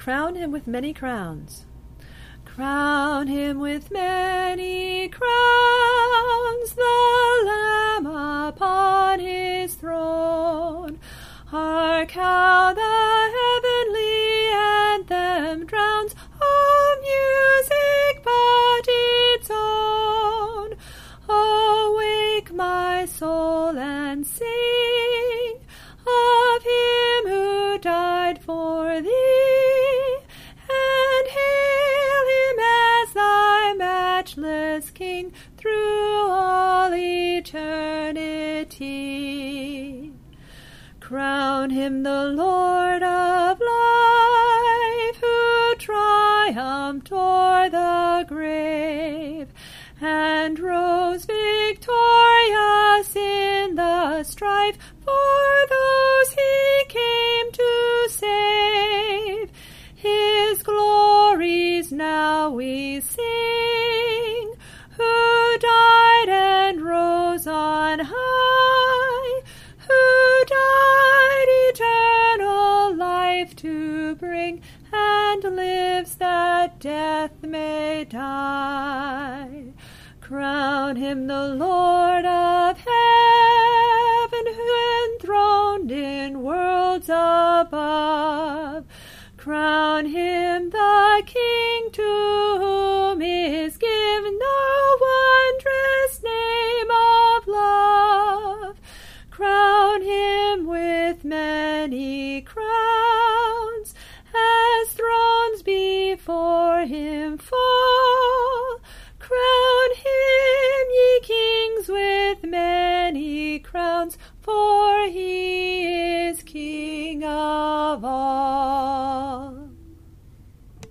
crown him with many crowns. Crown him with many crowns, the Lamb upon his throne. Hark how the heavenly anthem drowns all music but its own. Awake, my soul, and sing of him who died for thee, and hail him as thy matchless King through all eternity. Crown him the Lord of life, who triumphed o'er the grave, and rose victorious in the strife for those he came to save. His glories now we sing, who died and rose on high, who died eternal life to bring, and lives that death may die. Crown him the Lord of heaven, who enthroned in worlds above. Crown him the King to whom is given the wondrous name of love. Crown him with many crowns, as thrones before him fall.